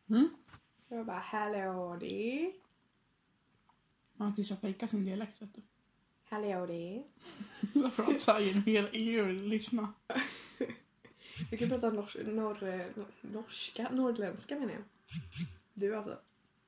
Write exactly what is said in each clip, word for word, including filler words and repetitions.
Mm. Så jag bara, hallå det. Man kan ju fejka sin dialekt, vet du. Hallå det. Jag pratar så här genom hela E U, lyssna. Du kan prata nors norr norska, norrländska menar jag. Du alltså.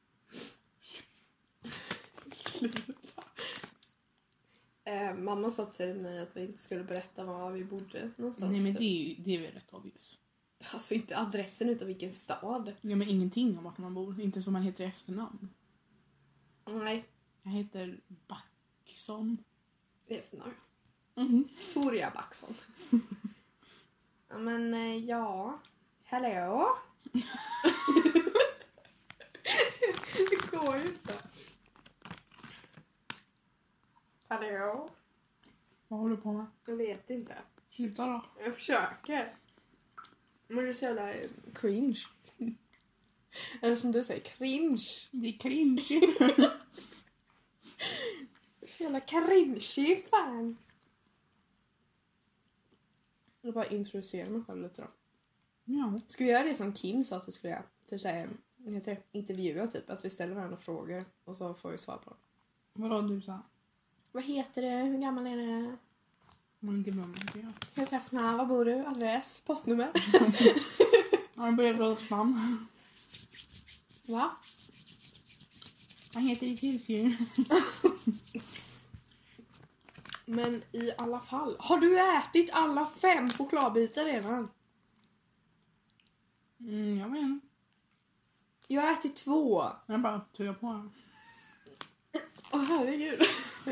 Sluta. Eh, mamma sa till mig att vi inte skulle berätta var vi bodde någonstans. Nej, men det är ju det är väl rätt obvious. Alltså inte adressen utan vilken stad. Ja, men ingenting om vart man bor. Inte som man heter i efternamn. Nej. Jag heter Backson. Efternamn. Mm. Toria Backson. Ja, men eh, ja. Hallå? Det går ju inte. Hallå? Vad håller du på med? Jag vet inte. Sluta då. Jag försöker. Men det är så jävla cringe. Eller som du säger, cringe. Det är cringe. Så jävla cringe, fan. Jag bara introducerar mig själv lite då. Ja. Ska vi göra det som Kim sa att vi skulle göra? Typ såhär, vad heter det? Intervjua typ. Att vi ställer varandra frågor och så får vi svar på dem. Vadå du sa? Vad heter du? Hur gammal är du? Man inte glömmer inte jag. Hur träffar? Var bor du? Adress? Postnummer? Ja, jag börjar prata namn. Va? Vad heter ditt husdjur? Men i alla fall. Har du ätit alla fem chokladbitar redan? Mm, jag menar. Jag har ätit två. Jag bara tuggar på den. Åh, herregud.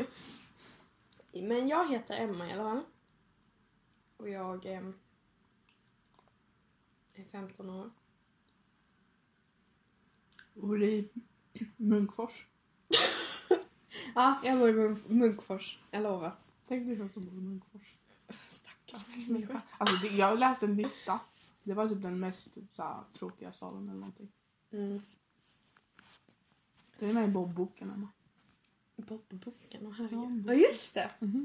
Men jag heter Emma i alla fall. Och jag eh, är femton år. Och i Munkfors. Ja, jag bor i Munk- Munkfors. Jag lovar. Tänk dig att du bor i Munkfors. Stackars människa. Alltså, det, jag läste en lista. Det var typ den mest så här, tråkiga staden eller någonting. Mm. Det är med i Bob-boken, Emma. Bob-boken, åh herregud. Ja, Ja, just det. Mhm.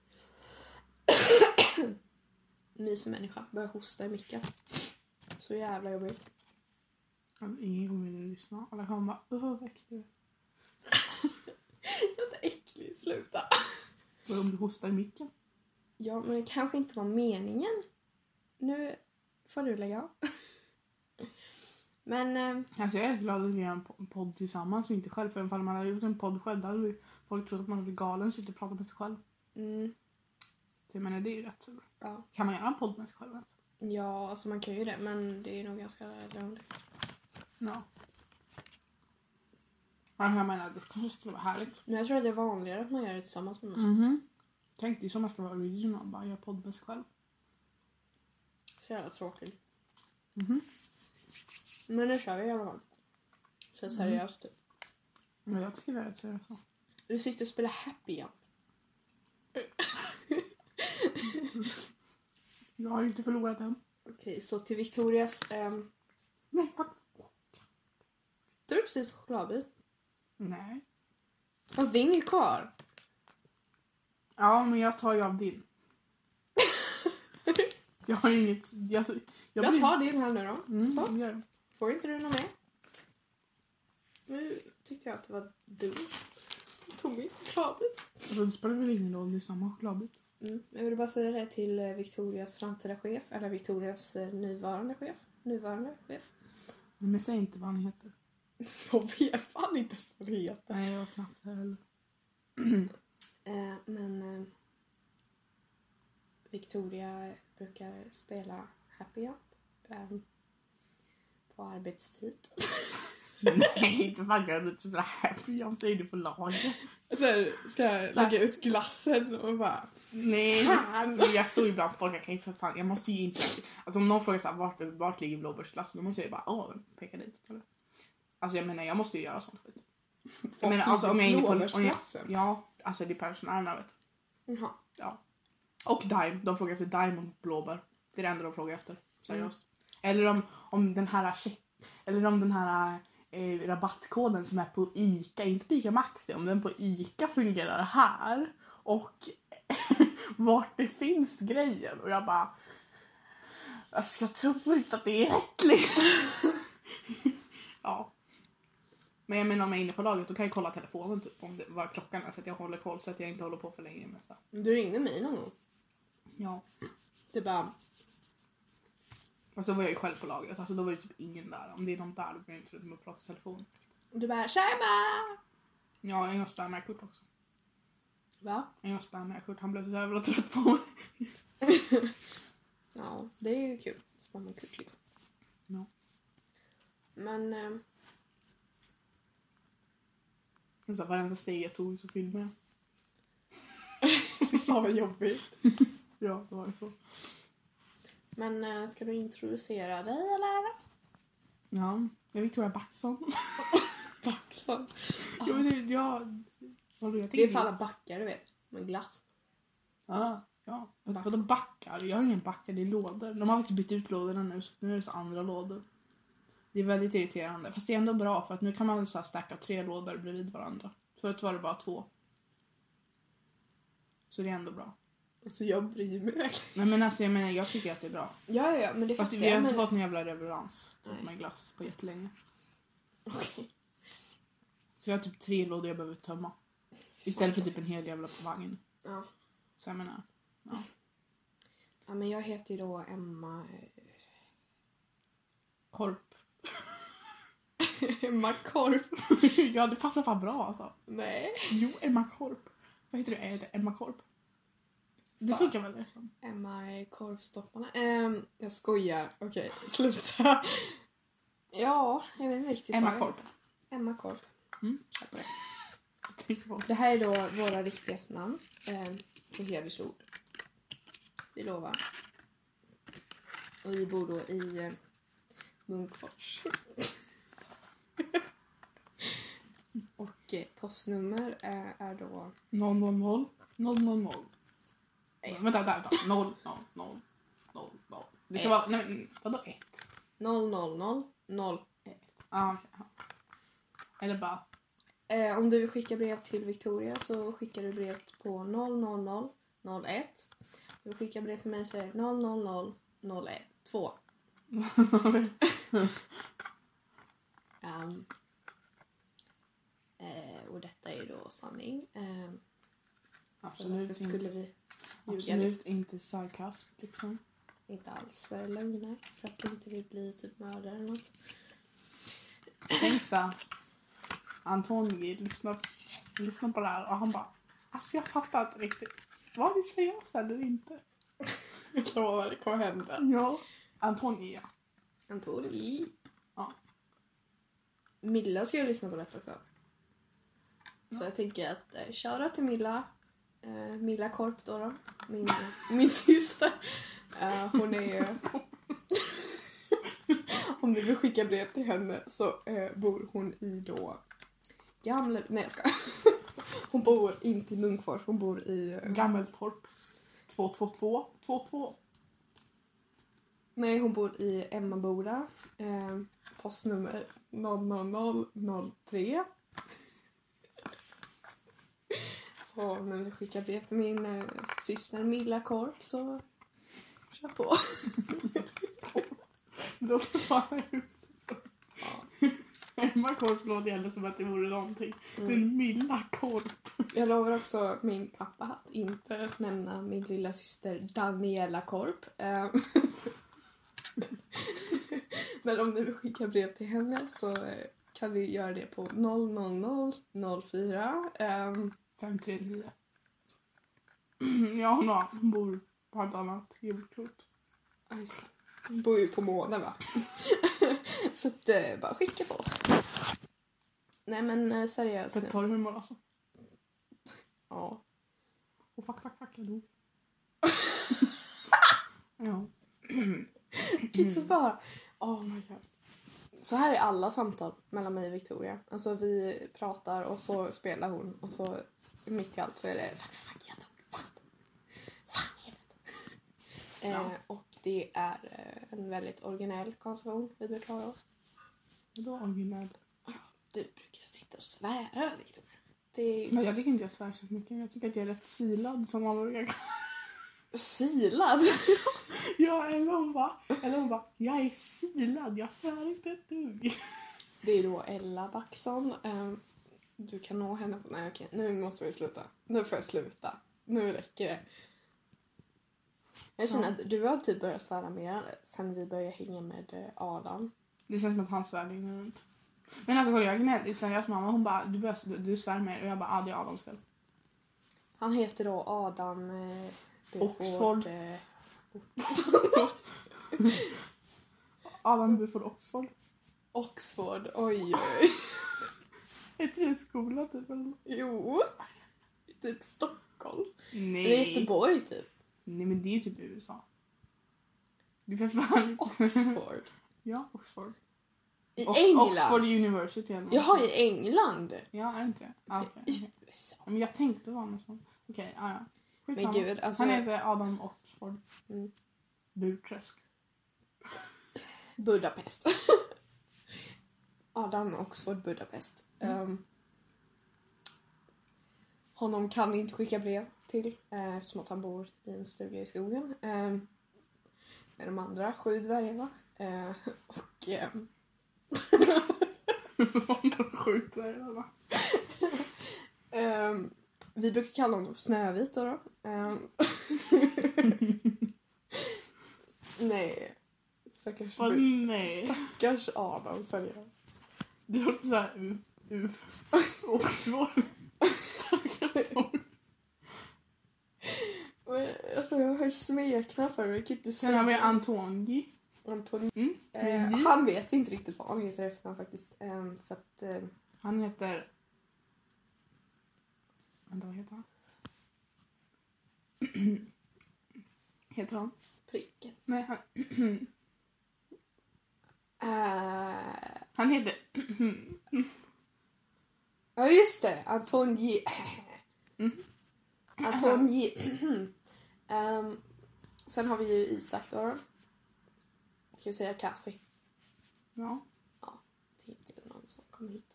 Mysig människa. Börjar hosta i micken. Så jävla jobbigt. Alltså, ingen kommer vilja lyssna. Alla kommer bara, åh vad äcklig. Jag är inte äcklig, sluta. Vad om du hostar i micken? Ja, men det kanske inte var meningen. Nu får du lägga av. Men... Eh, Alltså jag är glad att vi gör en podd tillsammans och inte själv. För ifall man hade gjort en podd själv, då hade folk trott att man var galen så inte prata med sig själv. mm, Så jag menar, det är ju rätt så bra. ja. Kan man göra en podd med sig själv ens? Ja, alltså man kan ju det, men det är nog ganska långt. Ja. Men jag menar, det kanske skulle vara härligt. Men jag tror att det är vanligare att man gör det tillsammans med mig. Mhm. Tänk dig som man ska vara original, bara göra podd med sig själv. Så jävla tråkigt. Mhm. Men nu kör vi i alla fall. Så seriöst typ. Men jag tycker det är rätt seriöst. Du sitter och spelar Happy Jump. Jag har inte förlorat än. Okej, så till Victorias... ehm, Nej, vad? Du är precis chokladbit. Nej. Fast din är ju kvar. Ja, men jag tar ju av din. Jag har inget... Jag, jag, Jag blir- tar din här nu då. Mm, Så. gör det. Får inte du något mer? Nu tyckte jag att det var dumt. Jag tog min chokladbit. Alltså, det spelar väl ingen roll, det är samma chokladbit. Mm. Jag vill bara säga det till eh, Victorias framtida chef. Eller Victorias eh, nuvarande chef. Nuvarande chef. Nej, men säg inte vad han heter. Jag vet fan inte ens vad det heter. Nej, jag har knappt det heller. Eh, men eh, Victoria brukar spela Happy Jump eh, på arbetstid. Nej, inte fan kan du inte happy. Jag säger det på laget. Så ska jag lägga ut glassen och bara... Nej, Fan. jag står ju ibland på folk. Jag kan ju för fan, jag måste ju inte... Alltså om någon frågar så här, vart, vart ligger blåbärsglassen? Då måste jag ju bara, åh, peka dit. Eller? Alltså jag menar, jag måste ju göra sånt skit. Jag menar, alltså om jag är inne på... om jag, Blåbärsglassen? ja, alltså det är pensionärerna, vet du. Jaha. Ja. Och Dime, de frågar efter Dime och blåbär. Det är det enda de frågar efter, seriöst. Mm. Eller om, om den här check, eller om den här eh, rabattkoden som är på Ica, inte på Ica Maxi, om den på Ica fungerar här och vart det finns grejer. Och jag bara, alltså jag tror inte att det är rätt liksom. Men jag menar om jag är inne på laget då kan jag kolla telefonen typ om det, vad klockan är så att jag håller koll så att jag inte håller på för länge med så. Du ringde mig någon gång. Ja. Det bara... Och så var jag ju själv på laget. Alltså då var det typ ingen där. Om det är någon där då blir jag inte trött med att prata i telefon. Du bara, tjena! Ja, en gång spam med Kurt också. Va? En gång spam med Kurt. Han blev så jävla trött på mig. Ja, det är ju kul. Spamma Kurt liksom. Ja. Men... Eh... Och så varenda steg jag tog så filmade jag. Fy fan vad jobbigt. Ja, det var ju så. Men äh, ska du introducera dig eller? Ja, jag är Victoria Backson. Backson. Jag vet inte, jag... Vad jag Det är för alla backar du vet. Med glass. Ja, ja. Vadå backar? Jag har ingen backar, det är lådor. De har faktiskt bytt ut lådorna nu så nu är det så andra lådor. Det är väldigt irriterande. Fast det är ändå bra för att nu kan man så här stacka tre lådor bredvid varandra. Förut var det bara två. Så det är ändå bra. Alltså jag bryr mig verkligen. Nej men alltså jag menar jag tycker att det är bra. Ja ja men det fast fattar vi har jag. inte Men... fått någon jävla leverans typ, med glass på jättelänge. Okej. Okay. Så jag har typ tre lådor jag behöver tömma. Istället för typ en hel jävla på vagn. Ja. Så jag menar, ja. Ja men jag heter ju då Emma... Korp. Emma Korp. Ja det passar fan bra alltså. Nej. Jo, Emma Korp. Vad heter du? Är det Emma Korp? Det Va? funkar väl liksom. Emma är korvstopparna. Um, jag skojar. Okej, okay, sluta. Ja, jag vet inte riktigt. Emma Korp. Emma Korp. Mm. Det här är då våra riktiga efternamn. Um, på hedersord. Vi lovar. Och vi bor då i uh, Munkfors. Och eh, postnummer är, är då... noll noll noll noll noll noll. Ett. Vänta, vänta. noll noll noll noll noll. Det ska vara... Nej, men vadå ett? noll noll noll noll ett. Ah, okay. Eller bara... Eh, om du vill skicka brev till Victoria så skickar du brev på noll noll noll noll ett. Om du skickar brev till mig så är det noll noll noll noll ett två. um, eh, och detta är ju då sanning. Eh, absolut skulle inte, vi absolut lite? Inte sarkasm liksom. Inte alls eh, lögner för att vi inte vill bli typ mördare eller något. Tänk så Antoni lyssnar, lyssnar på det här och han bara alltså jag fattar inte riktigt. Var det seriöst eller inte? Jag lovar, det kommer hända. Ja. Antoni, ja. Antoni. Ja. Milla ska ju lyssna på detta också. Ja. Så jag tänker att eh, köra till Milla. Eh, Milla Korp då, då. Min, min syster. Eh, hon är... Om du vill skicka brev till henne så eh, bor hon i då... Gamla... Nej, jag ska. Hon bor inte i Munkfors. Hon bor i... Eh... Gammeltorp. två två två två två. Nej, hon bor i Emmaboda. Eh, postnummer noll noll noll noll tre. Så när vi skickar brev till min eh, syster Milla Korp så kör på. Då fan så. Emma Korp låter ändå som att det vore någonting. Mm. Men Milla Korp. Jag lovar också min pappa att inte nämna min lilla syster Daniela Korp. Eh, Men om ni vill skicka brev till henne så kan vi göra det på noll noll noll noll fyra. Um, fem tre nio. Ja, hon, har, hon bor på ett annat jordklot. Ja, just det. Hon bor ju på månen, va? Så att, uh, bara skicka på. Nej, men uh, seriöst. Så tar du humor alltså? Ja. Och fuck, fuck, fuck, jag dog. Ja. Inte bara... Oh my god. Så här är alla samtal mellan mig och Victoria. Alltså vi pratar och så spelar hon. Och så mitt i allt så är det... Fuck, fuck, jag dog. Fan. Fan, helvete. Ja. Eh, och det är eh, en väldigt originell konstellation vi brukar ha. Vadå originell? Du brukar sitta och svära, Victoria. Det... Men jag tycker inte jag svär så mycket. Jag tycker att jag är rätt silad som man brukar. Silad? Ja, eller hon bara, eller hon bara, jag är silad, jag svär inte ett dugg. Det är då Ella Backson. Um, du kan nå henne på... Nej okej, nu måste vi sluta. Nu får jag sluta. Nu räcker det. Jag känner Ja. att du har typ börjat svära mer sen vi började hänga med Adam. Det känns som att han svär dygnet runt. Men alltså kolla, jag gnällde seriöst mamma. Hon bara, du, börjar, du, du svär mer. Och jag bara, ah, det är Adams fel. Han heter då Adam... Eh, Oxford. Buford, eh, Adam Buford Oxford. Oxford, oj oj. Heter det en skola typ eller? Jo. Typ Stockholm. Nej. Eller Göteborg typ. Nej men det är ju typ U S A. Det är för fan inte. Oxford. Ja, Oxford. I Ox- England. Oxford University eller något. Jaha, i England. Ja, är det inte det? Ah, okay, I okay. U S A. Men jag tänkte vara något sånt. Okej, okay, ah, ja. Men Skitsamma. gud, alltså... Han heter Adam Oxford. Mm. Burträsk. Budapest. Adam Oxford, Budapest. Mm. Um, honom kan inte skicka brev till eh, eftersom att han bor i en stuga i skogen. Um, med de andra sju dvärgarna. Uh, och... Um, Sjukt är det va? um, vi brukar kalla honom Snövit då. då. Um, nej. Stackars, Åh, Bu- nej. stackars Adam, seriöst. Det låter såhär U... U... Oxford. Men, alltså jag har ju smeknamn för mig. Jag kan inte Sen har vi säga. Antoni. Antoni. Mm. Eh, Mm. han vet vi inte riktigt vad han heter i efternamn faktiskt. Eh, för att... Eh, Han heter... Vänta, vad heter han? Heter han? pricken. Nej, han... Eh, Han heter... ja just det, Anton J. Mm. Anton J. um, sen har vi ju Isak då. Ska vi säga Cassie. Ja. Ja, det är inte någon som kommer hit.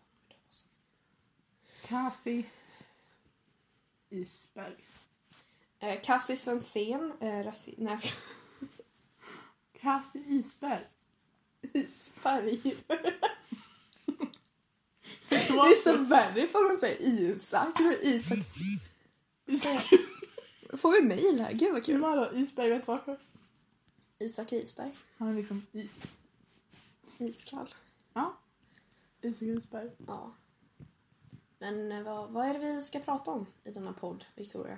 Cassie Isberg. Eh, Cassie Svensén. Eh, rasi- Nej, jag ska... Cassie Isberg. Isberg. Det är så värre för man säger Isak. Isaks... Får vi mejl här? Gud vad kul. Vadå? Isberg, vet varför? Isak Isberg. Han är liksom is. Iskall. Ja. Isak Isberg. Ja. Men eh, vad, vad är det vi ska prata om i denna podd, Victoria?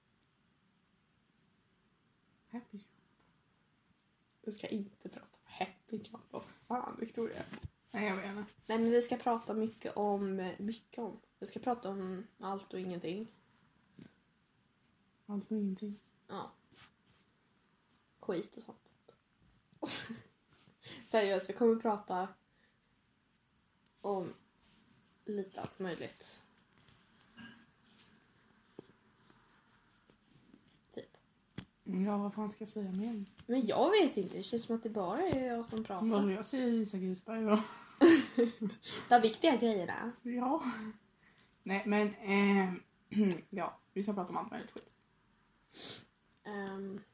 Happy. Vi ska inte prata om Happy Jump. Vad fan, Victoria? Nej, jag vet inte. Nej, men vi ska prata mycket om... Mycket om. Vi ska prata om allt och ingenting. Allt och ingenting. Ja. Skit och sånt. Seriöst, vi kommer prata om lite allt möjligt. Typ. Ja, vad fan ska jag säga mer? Men jag vet inte, det känns som att det bara är jag som pratar. Vadå, jag säger Isak Isberg då. De viktiga grejerna. Ja. Nej, men... Eh, ja, vi ska prata om allt möjligt skit. Um,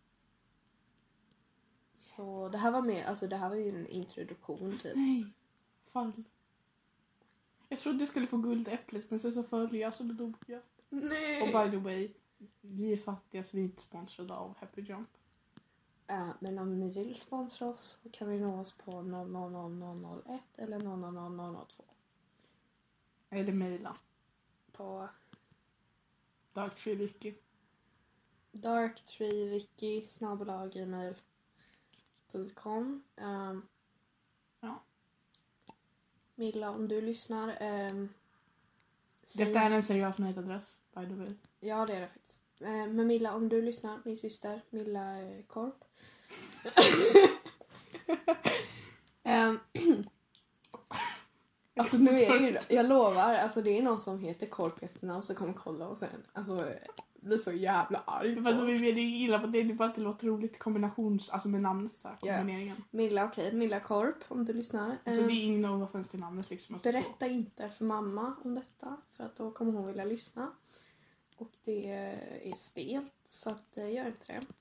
så det här var med, alltså det här var ju en introduktion typ. Nej. Fall. Jag trodde jag skulle få guldäpplet, men sen så föll jag så då dog jag. Nej. Och by the way, vi är fattiga så vi är inte sponsrade av Happy Jump. Uh, men om ni vill sponsra oss så kan vi nå oss på noll noll noll noll noll ett eller noll noll noll noll noll två. Eller mejla. På Darktreevicky. darktreevicky snabel-a gmail punkt com. Um, Ja. Milla, om du lyssnar. Um, säg... Detta är en seriös mejladress, by the way. Ja, det är det faktiskt. Uh, men Milla, om du lyssnar, min syster Milla uh, Korp. um, alltså nu är det ju, jag lovar, alltså det är någon som heter Korp i efternamn som kommer kolla och sen, alltså blir så jävla arg på För att oss. vi vill ju gilla på det, det är bara att det låter roligt kombinations, alltså med namnet så här, Ja. kombineringen. Milla, okej, okay. Milla Korp, om du lyssnar. Alltså Um, det är ingen offense till namnet liksom. Alltså, berätta inte för mamma om detta, för att då kommer hon vilja lyssna. Och det är stelt, så att uh, gör inte det.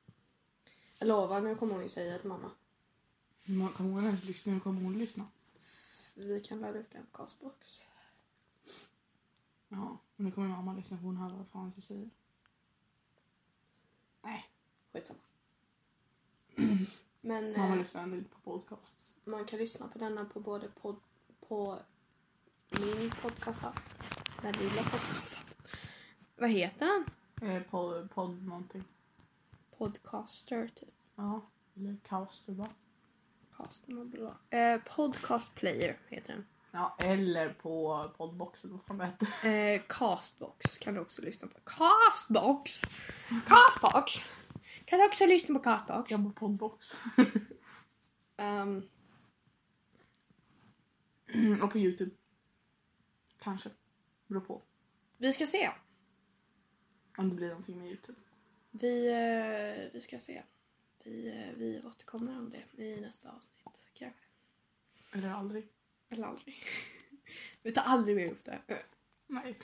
Jag lovar, nu kommer hon ju säga till mamma. så. Man, kommer hon ens lyssna? Hur kommer hon lyssna? vi kan ladda upp den på Castbox. Ja, men nu kommer mamma lyssna på hon här vad fan jag säger. Nej. Skitsamma. Men Mamma eh, lyssnar ändå inte på podcast. man kan lyssna på denna på både pod, på min podcast-app. Den lilla podcast-app. Vad heter den? Eh, podd, podd någonting. Podcaster typ. Ja, eller caster bara. Cast, bla. Eh, podcast player heter den. Ja, eller på poddboxen. Vad fan det heter. Eh, Castbox kan du också lyssna på. Castbox! Castbox! Kan du också lyssna på Castbox? Jag på poddbox. Um, Och på YouTube. Kanske. Beror på. vi ska se. Om det blir någonting med YouTube. Vi, eh, vi ska se. Vi, eh, vi återkommer om det i nästa avsnitt. Kanske. Eller aldrig. Eller aldrig. Vi tar aldrig mer upp det. Nej.